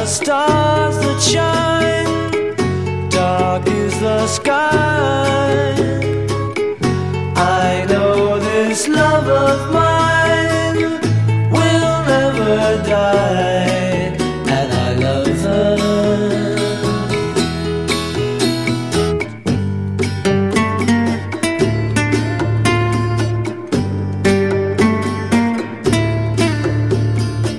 stars that shine, dark is the sky. I know this love of mine will never die.